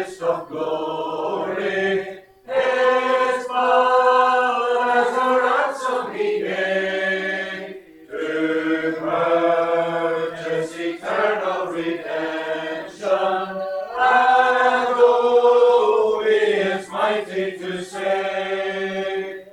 Christ of glory, his blood as a ransom he gave, to purchase eternal redemption, and who is mighty to save.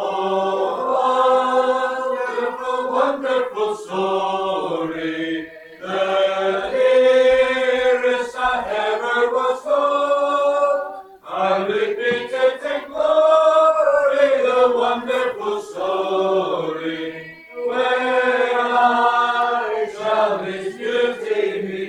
Oh, wonderful, wonderful story, the dearest that ever was told, and repeated in glory the wonderful story, where I shall his beauty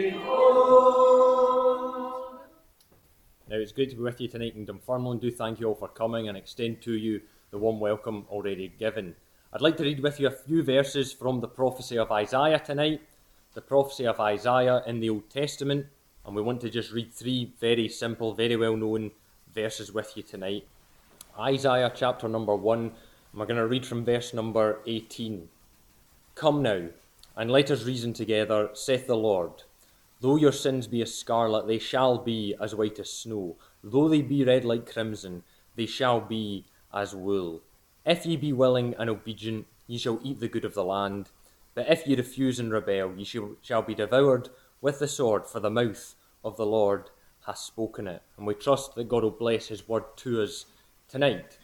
behold. Now, it's great to be with you tonight in Dunfermline. Do thank you all for coming and extend to you the warm welcome already given. I'd like to read with you a few verses from the prophecy of Isaiah tonight, the prophecy of Isaiah in the Old Testament, and we want to just read three very simple, very well-known verses with you tonight. Isaiah chapter number 1, and we're going to read from verse number 18. Come now, and let us reason together, saith the Lord. Though your sins be as scarlet, they shall be as white as snow. Though they be red like crimson, they shall be as wool. If ye be willing and obedient, ye shall eat the good of the land. But if ye refuse and rebel, ye shall be devoured with the sword, for the mouth of the Lord hath spoken it. And we trust that God will bless his word to us tonight.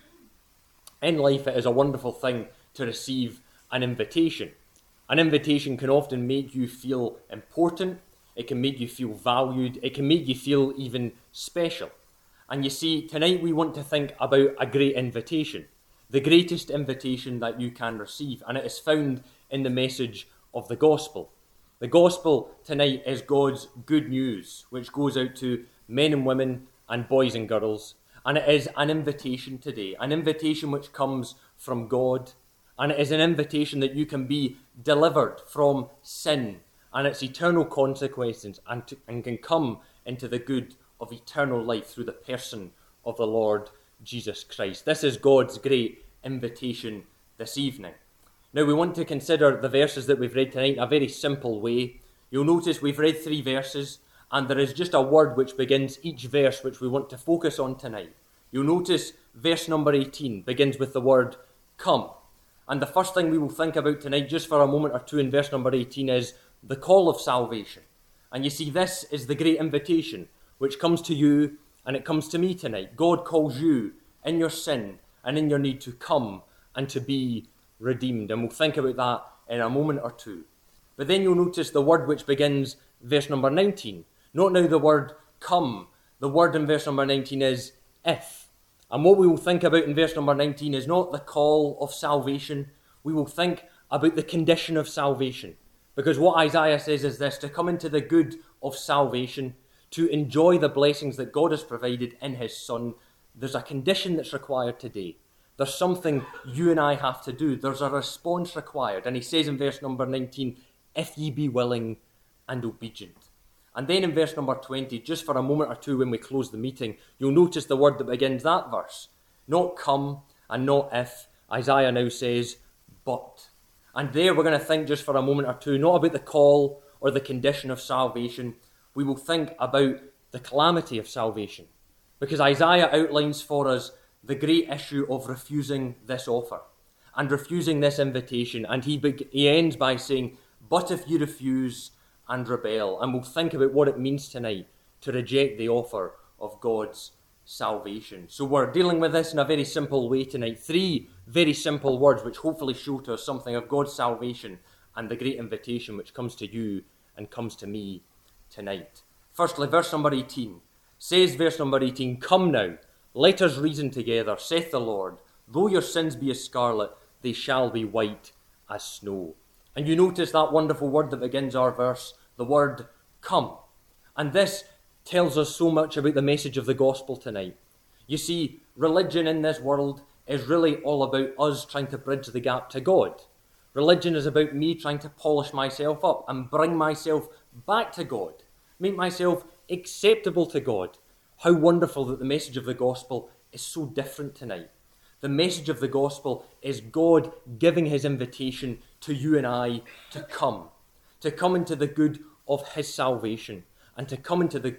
In life, it is a wonderful thing to receive an invitation. An invitation can often make you feel important. It can make you feel valued. It can make you feel even special. And you see, tonight we want to think about a great invitation, the greatest invitation that you can receive, and it is found in the message of the gospel. The gospel tonight is God's good news, which goes out to men and women and boys and girls, and it is an invitation today, an invitation which comes from God, and it is an invitation that you can be delivered from sin and its eternal consequences, and can come into the good of eternal life through the person of the Lord Jesus Christ. This is God's great invitation this evening. Now, we want to consider the verses that we've read tonight in a very simple way. You'll notice we've read 3 verses, and there is just a word which begins each verse which we want to focus on tonight. You'll notice verse number 18 begins with the word come. And the first thing we will think about tonight, just for a moment or two in verse number 18, is the call of salvation. And you see, this is the great invitation which comes to you and it comes to me tonight. God calls you in your sin and in your need to come and to be redeemed. And we'll think about that in a moment or two. But then you'll notice the word which begins verse number 19. Not now the word come. The word in verse number 19 is if. And what we will think about in verse number 19 is not the call of salvation. We will think about the condition of salvation. Because what Isaiah says is this: to come into the good of salvation, to enjoy the blessings that God has provided in his Son, there's a condition that's required today. There's something you and I have to do. There's a response required. And he says in verse number 19, if ye be willing and obedient. And then in verse number 20, just for a moment or two when we close the meeting, you'll notice the word that begins that verse. Not come and not if. Isaiah now says, but. And there we're going to think just for a moment or two, not about the call or the condition of salvation. We will think about the calamity of salvation. Because Isaiah outlines for us the great issue of refusing this offer and refusing this invitation. And he ends by saying, but if you refuse and rebel. And we'll think about what it means tonight to reject the offer of God's salvation. So we're dealing with this in a very simple way tonight. 3 very simple words which hopefully show to us something of God's salvation and the great invitation which comes to you and comes to me tonight. Firstly, verse number 18. Says verse number 18, come now, let us reason together, saith the Lord. Though your sins be as scarlet, they shall be white as snow. And you notice that wonderful word that begins our verse, the word come. And this tells us so much about the message of the gospel tonight. You see, religion in this world is really all about us trying to bridge the gap to God. Religion is about me trying to polish myself up and bring myself back to God, make myself acceptable to God. How wonderful that the message of the gospel is so different tonight. The message of the gospel is God giving his invitation to you and I to come into the good of his salvation and to come into the good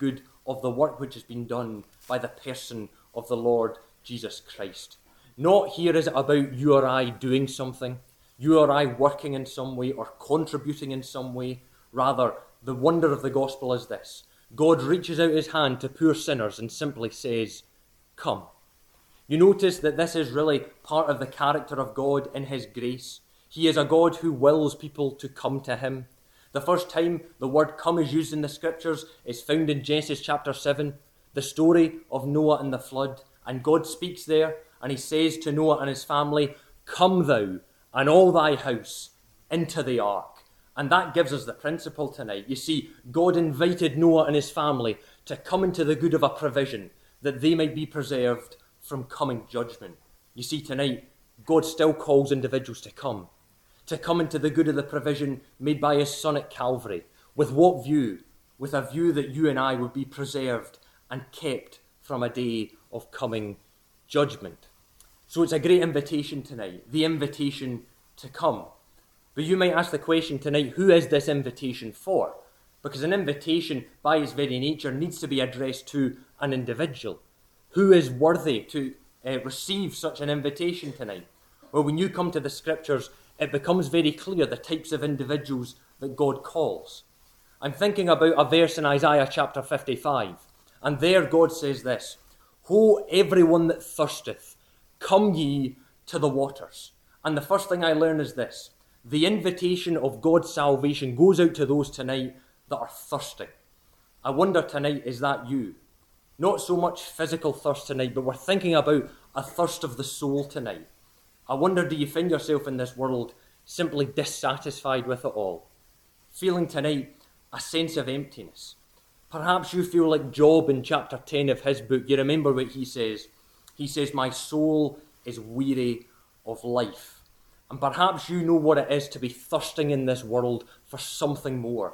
of the work which has been done by the person of the Lord Jesus Christ. Not here is it about you or I doing something, you or I working in some way or contributing in some way. Rather, the wonder of the gospel is this: God reaches out his hand to poor sinners and simply says, come. You notice that this is really part of the character of God in his grace. He is a God who wills people to come to him. The first time the word come is used in the scriptures is found in Genesis chapter 7, the story of Noah and the flood. And God speaks there and he says to Noah and his family, come thou and all thy house into the ark. And that gives us the principle tonight. You see, God invited Noah and his family to come into the good of a provision, that they might be preserved from coming judgment. You see, tonight, God still calls individuals to come into the good of the provision made by his Son at Calvary. With what view? With a view that you and I would be preserved and kept from a day of coming judgment. So it's a great invitation tonight, the invitation to come. But you might ask the question tonight, who is this invitation for? Because an invitation, by its very nature, needs to be addressed to an individual. Who is worthy to receive such an invitation tonight? Well, when you come to the scriptures, it becomes very clear the types of individuals that God calls. I'm thinking about a verse in Isaiah chapter 55, and there God says this: Ho, everyone that thirsteth, come ye to the waters. And the first thing I learn is this: the invitation of God's salvation goes out to those tonight that are thirsting. I wonder tonight, is that you? Not so much physical thirst tonight, but we're thinking about a thirst of the soul tonight. I wonder, do you find yourself in this world simply dissatisfied with it all? Feeling tonight a sense of emptiness. Perhaps you feel like Job in chapter 10 of his book. You remember what he says. He says, my soul is weary of life. And perhaps you know what it is to be thirsting in this world for something more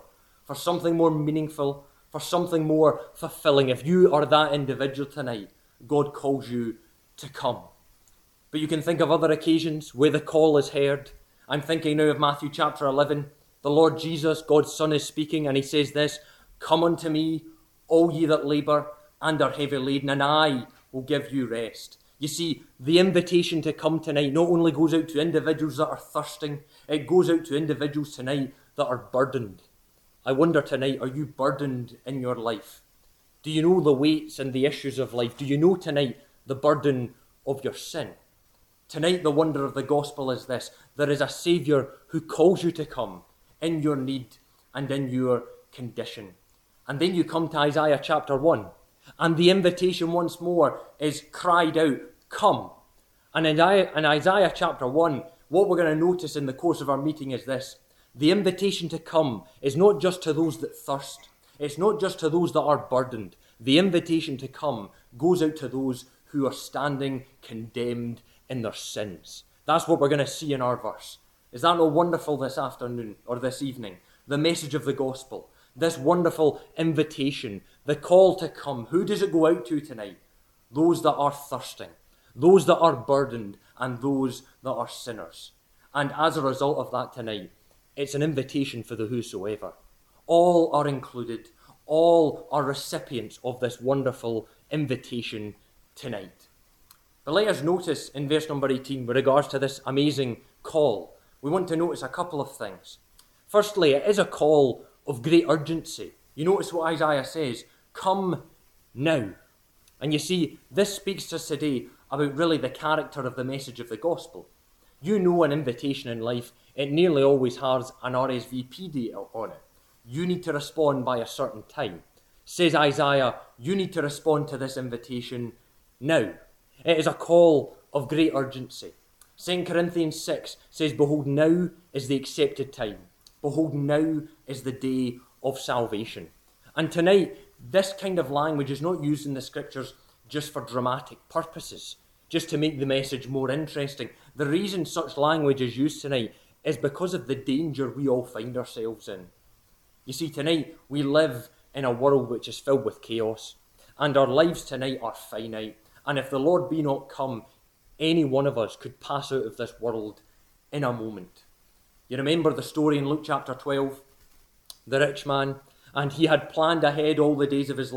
meaningful, for something more fulfilling. If you are that individual tonight, God calls you to come. But you can think of other occasions where the call is heard. I'm thinking now of Matthew chapter 11. The Lord Jesus, God's Son, is speaking, and he says this: come unto me, all ye that labour and are heavy laden, and I will give you rest. You see, the invitation to come tonight not only goes out to individuals that are thirsting, it goes out to individuals tonight that are burdened. I wonder tonight, are you burdened in your life? Do you know the weights and the issues of life? Do you know tonight the burden of your sin? Tonight, the wonder of the gospel is this: there is a Saviour who calls you to come in your need and in your condition. And then you come to Isaiah chapter 1, and the invitation once more is cried out, come. And in Isaiah chapter 1, what we're going to notice in the course of our meeting is this: the invitation to come is not just to those that thirst. It's not just to those that are burdened. The invitation to come goes out to those who are standing condemned in their sins. That's what we're going to see in our verse. Is that not wonderful this afternoon or this evening? The message of the gospel, this wonderful invitation, the call to come. Who does it go out to tonight? Those that are thirsting, those that are burdened, and those that are sinners. And as a result of that tonight, it's an invitation for the whosoever. All are included. All are recipients of this wonderful invitation tonight. But let us notice in verse number 18, with regards to this amazing call, we want to notice a couple of things. Firstly, it is a call of great urgency. You notice what Isaiah says: come now. And you see, this speaks to us today about really the character of the message of the gospel. You know, an invitation in life, it nearly always has an RSVP date on it. You need to respond by a certain time. Says Isaiah, you need to respond to this invitation now. It is a call of great urgency. 2 Corinthians 6 says, behold, now is the accepted time. Behold, now is the day of salvation. And tonight, this kind of language is not used in the scriptures just for dramatic purposes, just to make the message more interesting. The reason such language is used tonight is because of the danger we all find ourselves in. You see, tonight we live in a world which is filled with chaos, and our lives tonight are finite. And if the Lord be not come, any one of us could pass out of this world in a moment. You remember the story in Luke chapter 12, the rich man, and he had planned ahead all the days of his life,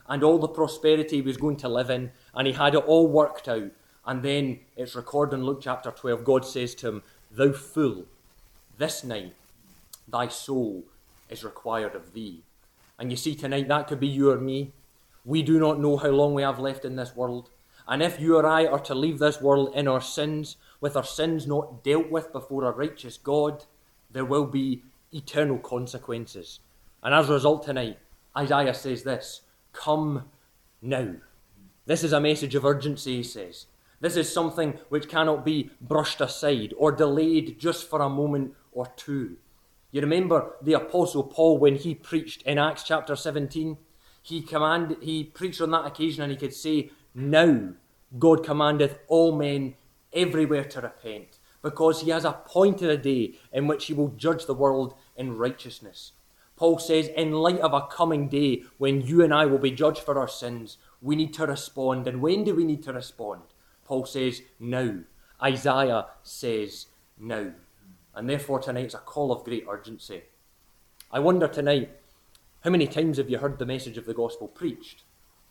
and all the prosperity he was going to live in, and he had it all worked out. And then it's recorded in Luke chapter 12, God says to him, "Thou fool, this night thy soul is required of thee." And you see tonight, that could be you or me. We do not know how long we have left in this world. And if you or I are to leave this world in our sins, with our sins not dealt with before a righteous God, there will be eternal consequences. And as a result tonight, Isaiah says this, "Come now." This is a message of urgency, he says. This is something which cannot be brushed aside or delayed just for a moment or two. You remember the Apostle Paul when he preached in Acts chapter 17? He preached on that occasion and he could say, "Now God commandeth all men everywhere to repent, because he has appointed a day in which he will judge the world in righteousness." Paul says, in light of a coming day when you and I will be judged for our sins, we need to respond. And when do we need to respond? Paul says, now. Isaiah says, now. And therefore tonight it's a call of great urgency. I wonder tonight, how many times have you heard the message of the gospel preached?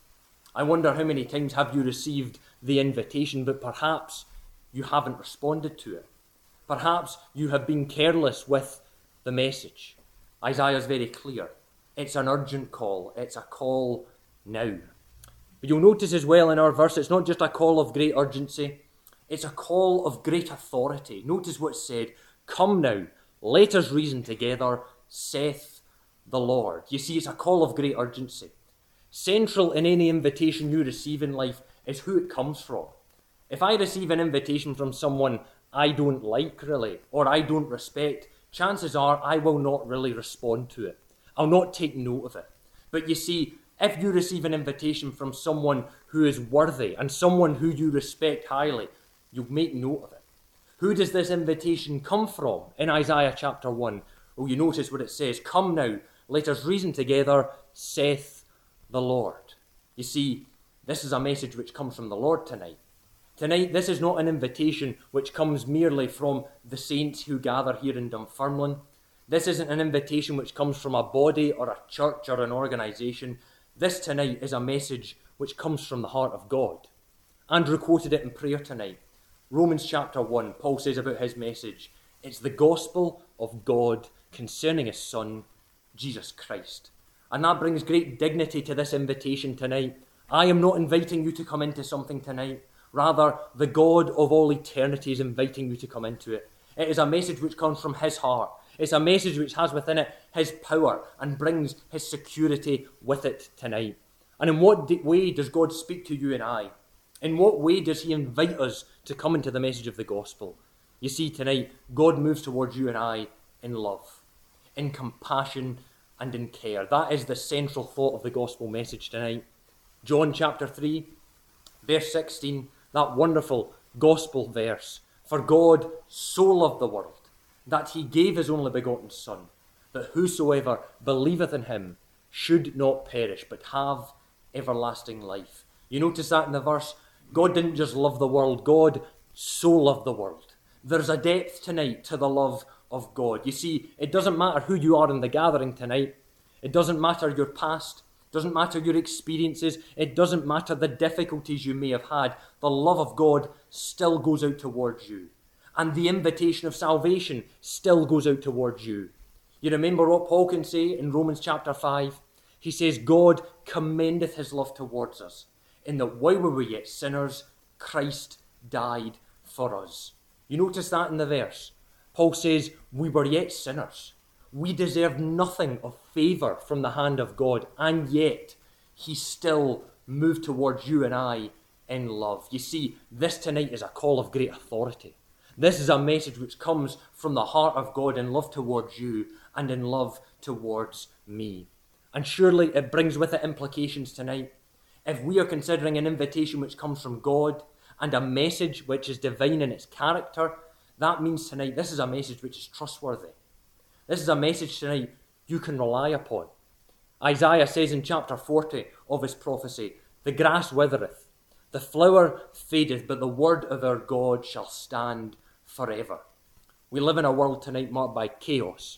I wonder how many times have you received the invitation, but perhaps you haven't responded to it. Perhaps you have been careless with the message. Isaiah is very clear. It's an urgent call. It's a call now. But you'll notice as well in our verse, it's not just a call of great urgency. It's a call of great authority. Notice what's said. "Come now, let us reason together, saith the Lord." You see, it's a call of great urgency. Central in any invitation you receive in life is who it comes from. If I receive an invitation from someone I don't like really, or I don't respect, chances are I will not really respond to it. I'll not take note of it. But you see, if you receive an invitation from someone who is worthy and someone who you respect highly, you'll make note of it. Who does this invitation come from in Isaiah chapter 1? Well, you notice what it says. "Come now, let us reason together, saith the Lord." You see, this is a message which comes from the Lord tonight. Tonight, this is not an invitation which comes merely from the saints who gather here in Dunfermline. This isn't an invitation which comes from a body or a church or an organisation. This tonight is a message which comes from the heart of God. Andrew quoted it in prayer tonight. Romans chapter 1, Paul says about his message, it's the gospel of God concerning his Son, Jesus Christ. And that brings great dignity to this invitation tonight. I am not inviting you to come into something tonight. Rather, the God of all eternity is inviting you to come into it. It is a message which comes from his heart. It's a message which has within it his power and brings his security with it tonight. And in what way does God speak to you and I? In what way does he invite us to come into the message of the gospel? You see, tonight, God moves towards you and I in love, in compassion, and in care. That is the central thought of the gospel message tonight. John chapter 3, verse 16, that wonderful gospel verse. "For God so loved the world, that he gave his only begotten Son, that whosoever believeth in him should not perish, but have everlasting life." You notice that in the verse, God didn't just love the world, God so loved the world. There's a depth tonight to the love of God. You see, it doesn't matter who you are in the gathering tonight. It doesn't matter your past. It doesn't matter your experiences. It doesn't matter the difficulties you may have had. The love of God still goes out towards you. And the invitation of salvation still goes out towards you. You remember what Paul can say in Romans chapter 5? He says, "God commendeth his love towards us, in that while we were yet sinners, Christ died for us." You notice that in the verse. Paul says, we were yet sinners. We deserve nothing of favour from the hand of God, and yet he still moved towards you and I in love. You see, this tonight is a call of great authority. This is a message which comes from the heart of God in love towards you and in love towards me. And surely it brings with it implications tonight. If we are considering an invitation which comes from God and a message which is divine in its character, that means tonight this is a message which is trustworthy. This is a message tonight you can rely upon. Isaiah says in chapter 40 of his prophecy, "The grass withereth, the flower fadeth, but the word of our God shall stand forever." We live in a world tonight marked by chaos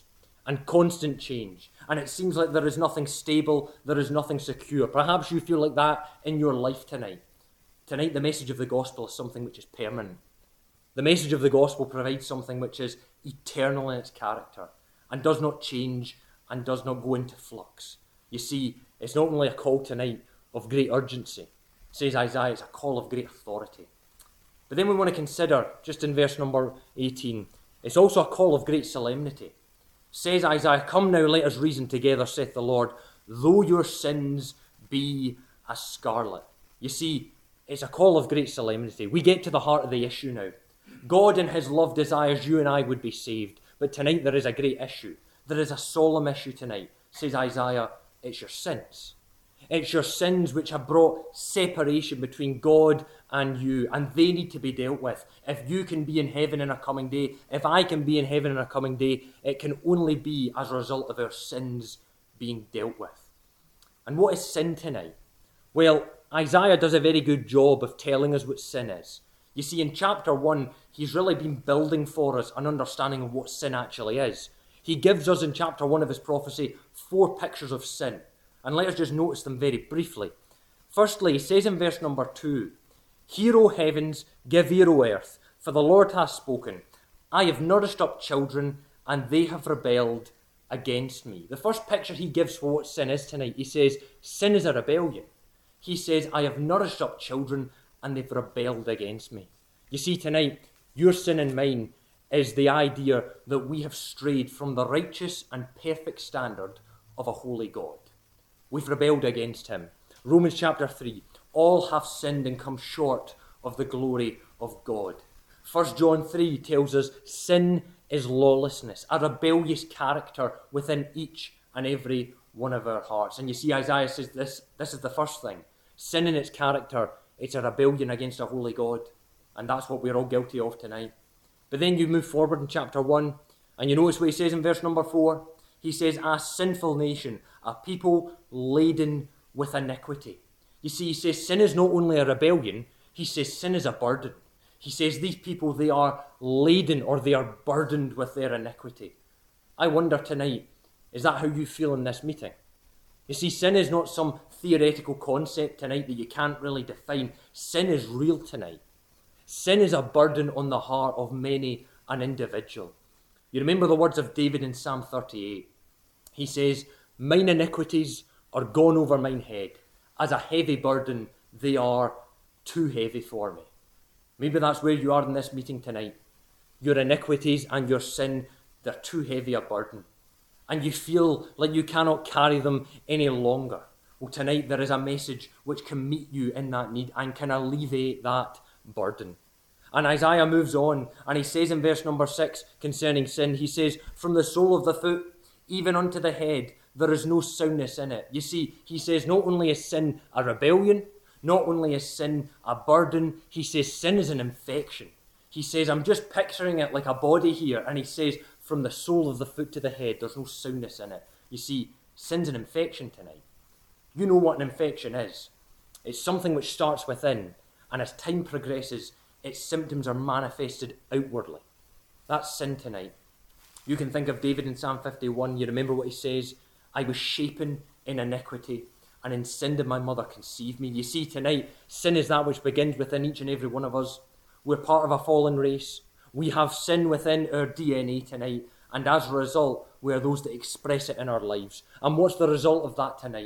and constant change. And it seems like there is nothing stable, there is nothing secure. Perhaps you feel like that in your life tonight. Tonight, the message of the gospel is something which is permanent. The message of the gospel provides something which is eternal in its character and does not change and does not go into flux. You see, it's not only a call tonight of great urgency, says Isaiah, it's a call of great authority. But then we want to consider, just in verse number 18, it's also a call of great solemnity. Says Isaiah, "Come now, let us reason together, saith the Lord, though your sins be as scarlet." You see, it's a call of great solemnity. We get to the heart of the issue now. God in his love desires you and I would be saved. But tonight there is a great issue. There is a solemn issue tonight. Says Isaiah, it's your sins. It's your sins which have brought separation between God and you, and they need to be dealt with. If you can be in heaven in a coming day, if I can be in heaven in a coming day, it can only be as a result of our sins being dealt with. And what is sin tonight? Well, Isaiah does a very good job of telling us what sin is. You see, in chapter 1, he's really been building for us an understanding of what sin actually is. He gives us in chapter 1 of his prophecy 4 pictures of sin. And let us just notice them very briefly. Firstly, he says in verse number 2, "Hear, O heavens, give ear, O earth, for the Lord hath spoken. I have nourished up children, and they have rebelled against me." The first picture he gives for what sin is tonight, he says, sin is a rebellion. He says, "I have nourished up children, and they've rebelled against me." You see, tonight, your sin and mine is the idea that we have strayed from the righteous and perfect standard of a holy God. We've rebelled against him. Romans chapter 3, all have sinned and come short of the glory of God. 1 John 3 tells us sin is lawlessness, a rebellious character within each and every one of our hearts. And you see, Isaiah says this is the first thing. Sin in its character, it's a rebellion against a holy God. And that's what we're all guilty of tonight. But then you move forward in chapter 1, and you notice what he says in verse number 4. He says, "A sinful nation, a people laden with iniquity." You see, he says sin is not only a rebellion, he says sin is a burden. He says these people, they are laden or they are burdened with their iniquity. I wonder tonight, is that how you feel in this meeting? You see, sin is not some theoretical concept tonight that you can't really define. Sin is real tonight. Sin is a burden on the heart of many an individual. You remember the words of David in Psalm 38. He says, "Mine iniquities are gone over mine head. As a heavy burden, they are too heavy for me." Maybe that's where you are in this meeting tonight. Your iniquities and your sin, they're too heavy a burden. And you feel like you cannot carry them any longer. Well, tonight there is a message which can meet you in that need and can alleviate that burden. And Isaiah moves on, and he says in verse number 6 concerning sin, he says, "From the sole of the foot even unto the head, there is no soundness in it." You see, he says not only is sin a rebellion, not only is sin a burden, he says sin is an infection. He says, I'm just picturing it like a body here, and he says, from the sole of the foot to the head, there's no soundness in it. You see, sin's an infection tonight. You know what an infection is. It's something which starts within, and as time progresses, its symptoms are manifested outwardly. That's sin tonight. You can think of David in Psalm 51. You remember what he says, "I was shapen in iniquity, and in sin did my mother conceive me." You see, tonight, sin is that which begins within each and every one of us. We're part of a fallen race. We have sin within our DNA tonight, and as a result, we are those that express it in our lives. And what's the result of that tonight?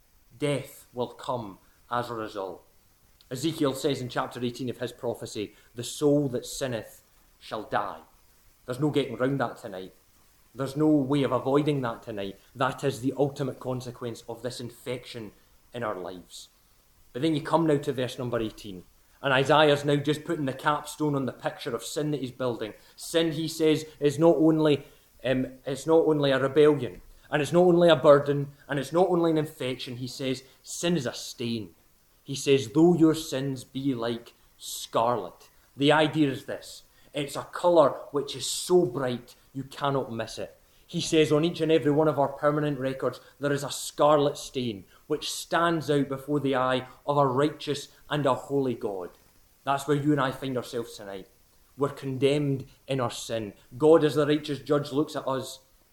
Death will come as a result. Ezekiel says in chapter 18 of his prophecy, "The soul that sinneth shall die." There's no getting round that tonight. There's no way of avoiding that tonight. That is the ultimate consequence of this infection in our lives. But then you come now to verse number 18. And Isaiah's now just putting the capstone on the picture of sin that he's building. Sin, he says, is not only a rebellion, and it's not only a burden, and it's not only an infection. He says sin is a stain. He says, "Though your sins be like scarlet." The idea is this. It's a colour which is so bright you cannot miss it. He says on each and every one of our permanent records there is a scarlet stain which stands out before the eye of a righteous and a holy God. That's where you and I find ourselves tonight. We're condemned in our sin. God, as the righteous judge, looks at us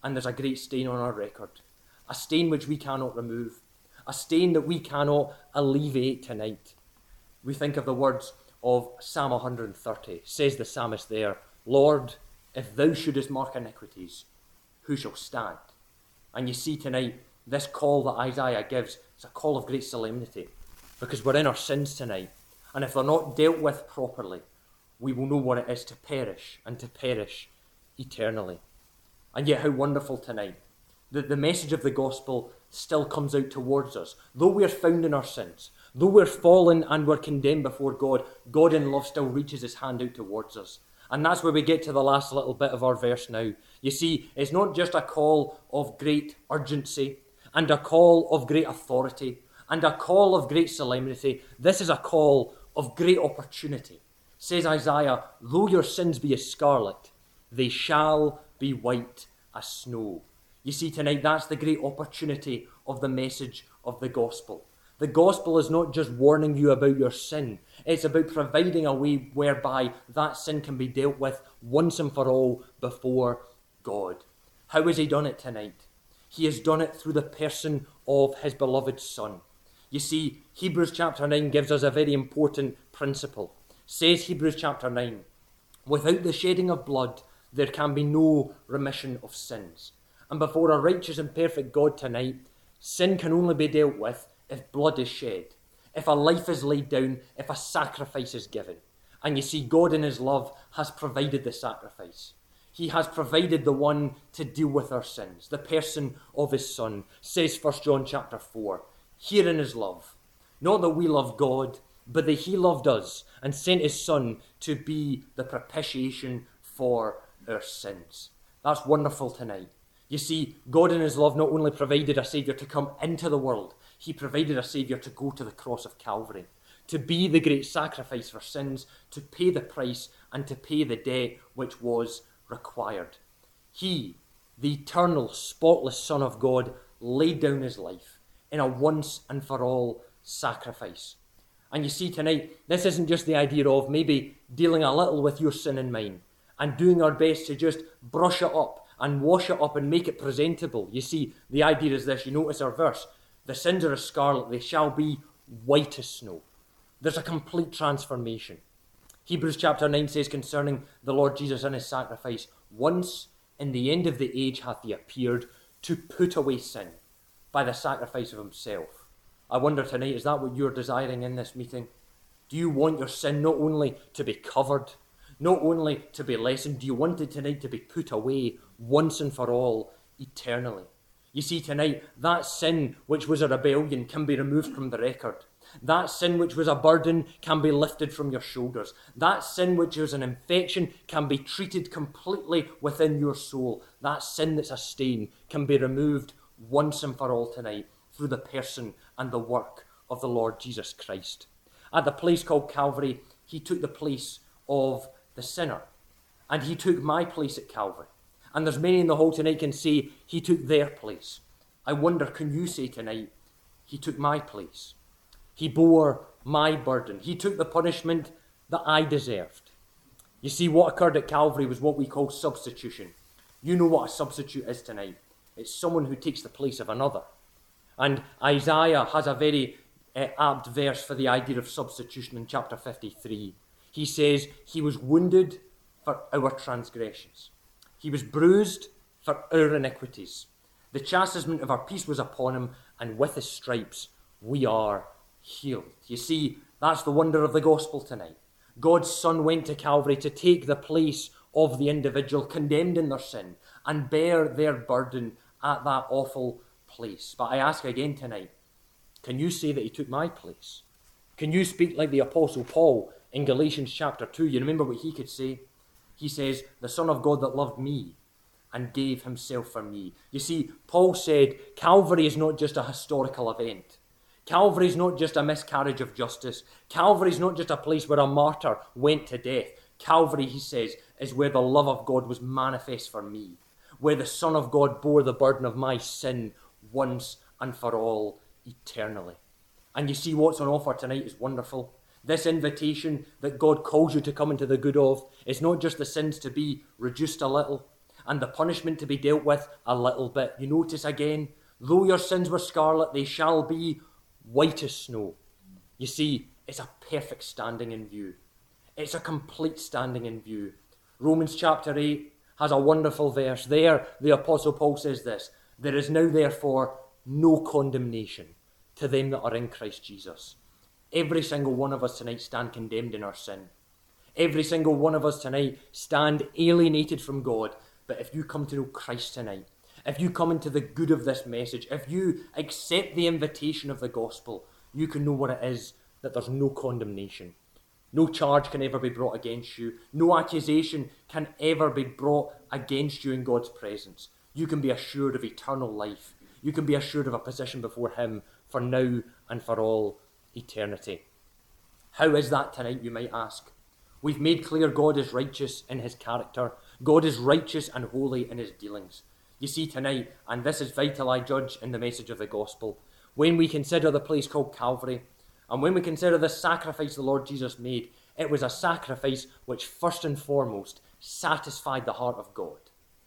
and there's a great stain on our record. A stain which we cannot remove. A stain that we cannot alleviate tonight. We think of the words of Psalm 130. Says the psalmist there, Lord, if thou shouldest mark iniquities, who shall stand? And you see tonight, this call that Isaiah gives is a call of great solemnity, because we're in our sins tonight, and if they're not dealt with properly, we will know what it is to perish, and to perish eternally. And yet how wonderful tonight that the message of the gospel still comes out towards us. Though we're found in our sins, though we're fallen and we're condemned before God, God in love still reaches his hand out towards us. And that's where we get to the last little bit of our verse now. You see, it's not just a call of great urgency and a call of great authority and a call of great solemnity. This is a call of great opportunity. Says Isaiah, though your sins be as scarlet, they shall be white as snow. You see, tonight, that's the great opportunity of the message of the gospel. The gospel is not just warning you about your sin. It's about providing a way whereby that sin can be dealt with once and for all before God. How has he done it tonight? He has done it through the person of his beloved Son. You see, Hebrews chapter 9 gives us a very important principle. Says Hebrews chapter 9, without the shedding of blood, there can be no remission of sins. And before a righteous and perfect God tonight, sin can only be dealt with if blood is shed, if a life is laid down, if a sacrifice is given. And you see, God in his love has provided the sacrifice. He has provided the one to deal with our sins, the person of his Son. Says 1 John chapter 4, herein is love, not that we love God, but that he loved us and sent his Son to be the propitiation for our sins. That's wonderful tonight. You see, God in his love not only provided a Saviour to come into the world, he provided a Saviour to go to the cross of Calvary, to be the great sacrifice for sins, to pay the price and to pay the debt which was required. He, the eternal, spotless Son of God, laid down his life in a once and for all sacrifice. And you see tonight, this isn't just the idea of maybe dealing a little with your sin and mine and doing our best to just brush it up and wash it up and make it presentable. You see, the idea is this. You notice our verse. The sins are as scarlet, they shall be white as snow. There's a complete transformation. Hebrews chapter 9 says concerning the Lord Jesus and his sacrifice, once in the end of the age hath he appeared to put away sin by the sacrifice of himself. I wonder tonight, is that what you're desiring in this meeting? Do you want your sin not only to be covered, not only to be lessened, do you want it tonight to be put away once and for all, eternally? You see tonight, that sin which was a rebellion can be removed from the record. That sin which was a burden can be lifted from your shoulders. That sin which was an infection can be treated completely within your soul. That sin that's a stain can be removed once and for all tonight through the person and the work of the Lord Jesus Christ. At the place called Calvary, he took the place of the sinner. And he took my place at Calvary. And there's many in the hall tonight can say, he took their place. I wonder, can you say tonight, he took my place? He bore my burden. He took the punishment that I deserved. You see, what occurred at Calvary was what we call substitution. You know what a substitute is tonight. It's someone who takes the place of another. And Isaiah has a very apt verse for the idea of substitution in chapter 53. He says, he was wounded for our transgressions. He was bruised for our iniquities. The chastisement of our peace was upon him, and with his stripes we are healed. You see, that's the wonder of the gospel tonight. God's Son went to Calvary to take the place of the individual condemned in their sin and bear their burden at that awful place. But I ask again tonight, can you say that he took my place? Can you speak like the Apostle Paul in Galatians chapter 2? You remember what he could say? He says, the Son of God that loved me and gave himself for me. You see, Paul said, Calvary is not just a historical event. Calvary is not just a miscarriage of justice. Calvary is not just a place where a martyr went to death. Calvary, he says, is where the love of God was manifest for me, where the Son of God bore the burden of my sin once and for all, eternally. And you see, what's on offer tonight is wonderful. This invitation that God calls you to come into the good of is not just the sins to be reduced a little, and the punishment to be dealt with a little bit. You notice again, though your sins were scarlet, they shall be white as snow. You see, it's a perfect standing in view. It's a complete standing in view. Romans chapter 8 has a wonderful verse. There, the Apostle Paul says this: there is now therefore no condemnation to them that are in Christ Jesus. Every single one of us tonight stand condemned in our sin. Every single one of us tonight stand alienated from God. But if you come to know Christ tonight, if you come into the good of this message, if you accept the invitation of the gospel, you can know what it is, that there's no condemnation. No charge can ever be brought against you. No accusation can ever be brought against you in God's presence. You can be assured of eternal life. You can be assured of a position before him for now and for all eternity. How is that tonight, you might ask? We've made clear God is righteous in his character. God is righteous and holy in his dealings. You see tonight, and this is vital, I judge, in the message of the gospel, when we consider the place called Calvary, and when we consider the sacrifice the Lord Jesus made, it was a sacrifice which first and foremost satisfied the heart of God.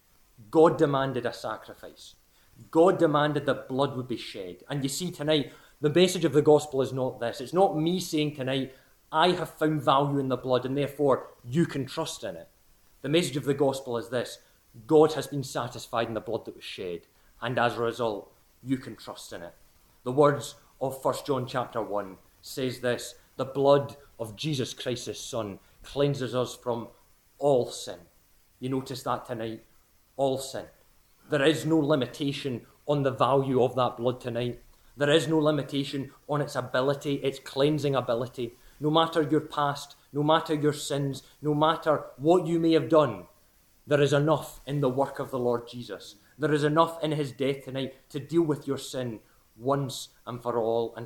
God demanded a sacrifice. God demanded that blood would be shed. And you see tonight, the message of the gospel is not this. It's not me saying tonight, I have found value in the blood and therefore you can trust in it. The message of the gospel is this: God has been satisfied in the blood that was shed, and as a result, you can trust in it. The words of 1 John chapter 1 says this: the blood of Jesus Christ, his Son, cleanses us from all sin. You notice that tonight? All sin. There is no limitation on the value of that blood tonight. There is no limitation on its ability, its cleansing ability. No matter your past, no matter your sins, no matter what you may have done, there is enough in the work of the Lord Jesus. There is enough in his death tonight to deal with your sin once and for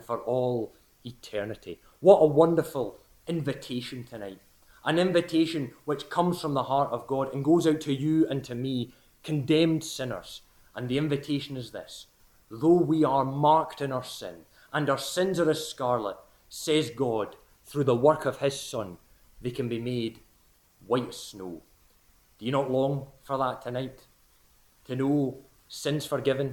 all eternity. What a wonderful invitation tonight. An invitation which comes from the heart of God and goes out to you and to me, condemned sinners. And the invitation is this: though we are marked in our sin, and our sins are as scarlet, says God, through the work of his Son, they can be made white as snow. Do you not long for that tonight? To know sins forgiven?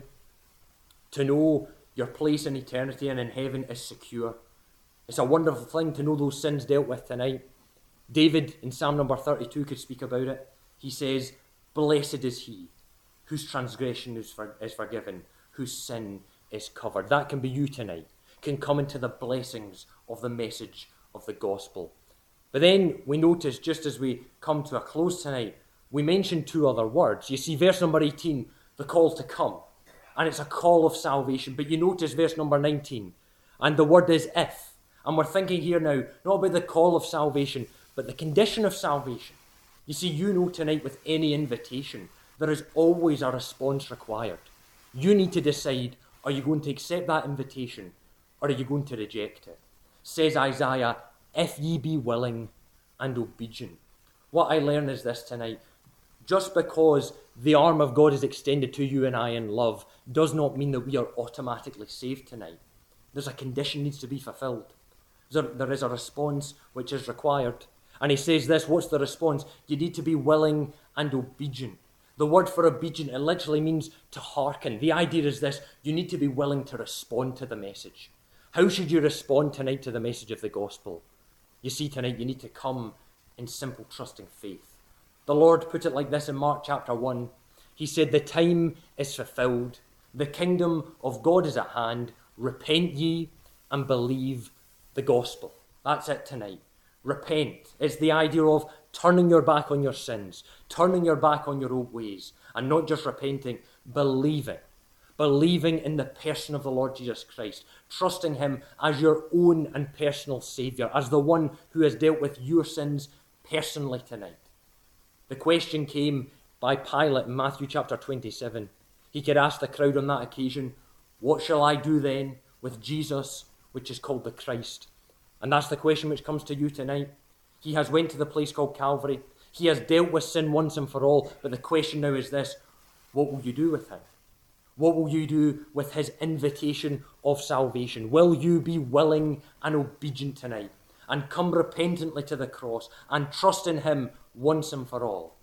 To know your place in eternity and in heaven is secure? It's a wonderful thing to know those sins dealt with tonight. David in Psalm number 32 could speak about it. He says, blessed is he whose transgression is forgiven, whose sin is covered. That can be you tonight. Can come into the blessings of the message of the gospel. But then we notice, just as we come to a close tonight, we mention two other words. You see verse number 18, the call to come, and it's a call of salvation. But you notice verse number 19, and the word is if. And we're thinking here now, not about the call of salvation, but the condition of salvation. You see, you know tonight with any invitation, there is always a response required. You need to decide, are you going to accept that invitation, or are you going to reject it? Says Isaiah, if ye be willing and obedient. What I learn is this tonight: just because the arm of God is extended to you and I in love does not mean that we are automatically saved tonight. There's a condition needs to be fulfilled. There is a response which is required. And he says this: what's the response? You need to be willing and obedient. The word for obedient, it literally means to hearken. The idea is this: you need to be willing to respond to the message. How should you respond tonight to the message of the gospel? You see tonight, you need to come in simple trusting faith. The Lord put it like this in Mark chapter 1. He said, the time is fulfilled. The kingdom of God is at hand. Repent ye and believe the gospel. That's it tonight. Repent. It's the idea of turning your back on your sins, turning your back on your old ways, and not just repenting, believing. Believing in the person of the Lord Jesus Christ, trusting him as your own and personal Saviour, as the one who has dealt with your sins personally tonight. The question came by Pilate in Matthew chapter 27. He could ask the crowd on that occasion, what shall I do then with Jesus, which is called the Christ? And that's the question which comes to you tonight. He has went to the place called Calvary. He has dealt with sin once and for all. But the question now is this: what will you do with him? What will you do with his invitation of salvation? Will you be willing and obedient tonight and come repentantly to the cross and trust in him once and for all?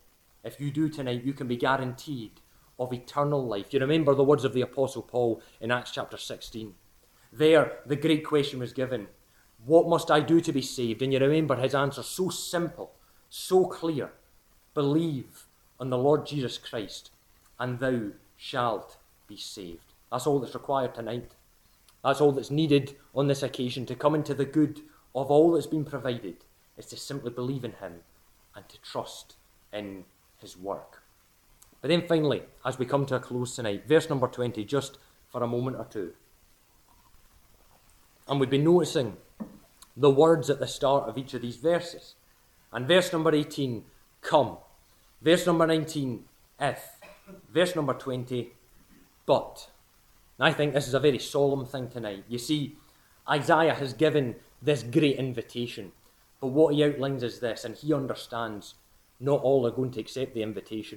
if you do tonight, you can be guaranteed of eternal life. You remember the words of the Apostle Paul in Acts chapter 16. There, the great question was given, what must I do to be saved? And you remember his answer, so simple, so clear. Believe on the Lord Jesus Christ, and thou shalt be saved. That's all that's required tonight. That's all that's needed on this occasion to come into the good of all that's been provided, is to simply believe in him and to trust in his work. But then finally, as we come to a close tonight, verse number 20, just for a moment or two. And we've been noticing the words at the start of each of these verses. And verse number 18, come. Verse number 19, if. Verse number 20, but. And I think this is a very solemn thing tonight. You see, Isaiah has given this great invitation. But what he outlines is this, and he understands not all are going to accept the invitation.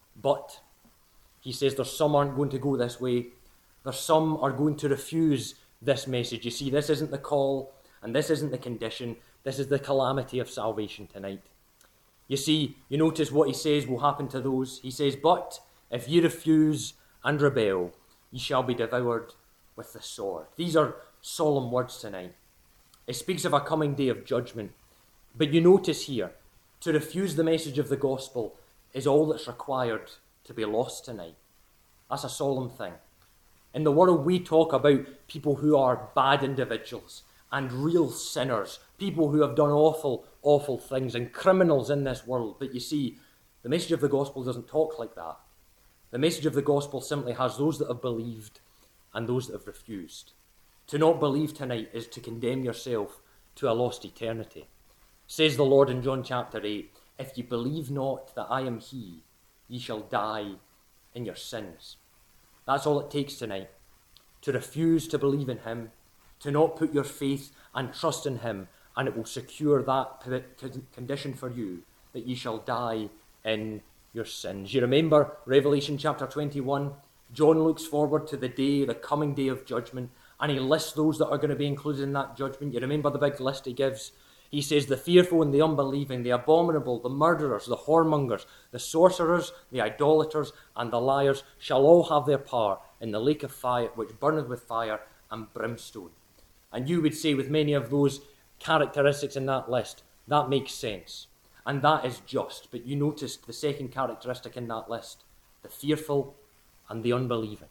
But he says there's some aren't going to go this way. There's some are going to refuse this message. You see, this isn't the call, and this isn't the condition. This is the calamity of salvation tonight. You see, you notice what he says will happen to those. He says, but if ye refuse and rebel, ye shall be devoured with the sword. These are solemn words tonight. It speaks of a coming day of judgment. But you notice here, to refuse the message of the gospel is all that's required to be lost tonight. That's a solemn thing. In the world, we talk about people who are bad individuals and real sinners, people who have done awful, awful things and criminals in this world. But you see, the message of the gospel doesn't talk like that. The message of the gospel simply has those that have believed and those that have refused. To not believe tonight is to condemn yourself to a lost eternity. Says the Lord in John chapter 8, if ye believe not that I am he, ye shall die in your sins. That's all it takes tonight. To refuse to believe in him, to not put your faith and trust in him, and it will secure that condition for you, that ye shall die in your sins. You remember Revelation chapter 21, John looks forward to the day, the coming day of judgment, and he lists those that are going to be included in that judgment. You remember the big list he gives? He says, the fearful and the unbelieving, the abominable, the murderers, the whoremongers, the sorcerers, the idolaters, and the liars shall all have their part in the lake of fire, which burneth with fire and brimstone. And you would say with many of those characteristics in that list, that makes sense. And that is just. But you noticed the second characteristic in that list, the fearful and the unbelieving.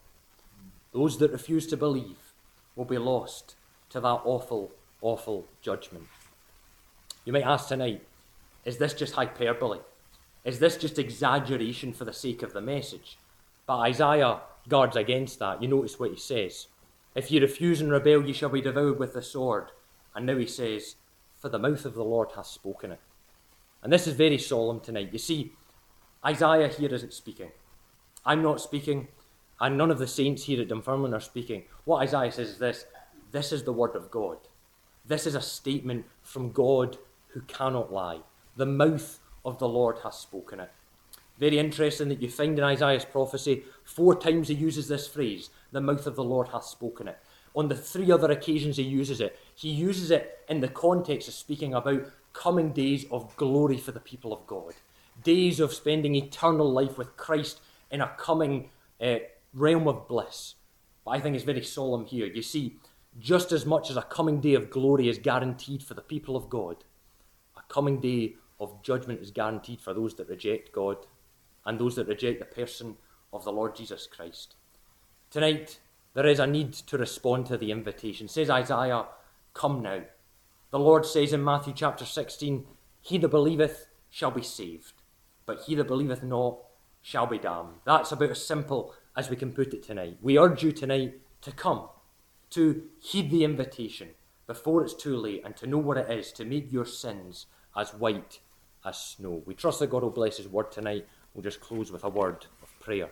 Those that refuse to believe will be lost to that awful, awful judgment. You might ask tonight, is this just hyperbole? Is this just exaggeration for the sake of the message? But Isaiah guards against that. You notice what he says. If ye refuse and rebel, ye shall be devoured with the sword. And now he says, for the mouth of the Lord hath spoken it. And this is very solemn tonight. You see, Isaiah here isn't speaking. I'm not speaking, and none of the saints here at Dunfermline are speaking. What Isaiah says is this. This is the word of God. This is a statement from God who cannot lie. The mouth of the Lord hath spoken it. Very interesting that you find in Isaiah's prophecy, 4 times he uses this phrase, the mouth of the Lord hath spoken it. On the 3 other occasions he uses it in the context of speaking about coming days of glory for the people of God. Days of spending eternal life with Christ in a coming realm of bliss. But I think it's very solemn here. You see, just as much as a coming day of glory is guaranteed for the people of God, a coming day of judgment is guaranteed for those that reject God and those that reject the person of the Lord Jesus Christ. Tonight, there is a need to respond to the invitation. Says Isaiah, come now. The Lord says in Matthew chapter 16, he that believeth shall be saved, but he that believeth not shall be damned. That's about as simple as we can put it tonight. We urge you tonight to come, to heed the invitation before it's too late, and to know what it is to make your sins as white as snow. We trust that God will bless his word tonight. We'll just close with a word of prayer.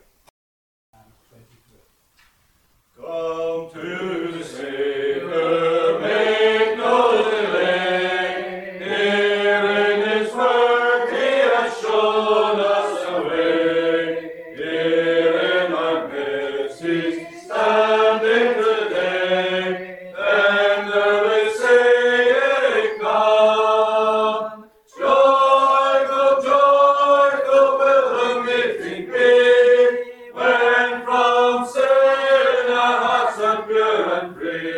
Come to the Saviour, make no delay. Here in his word he has shown us the way. Here in our mercies standing today, and we say, come. Joyful, joyful will and praise.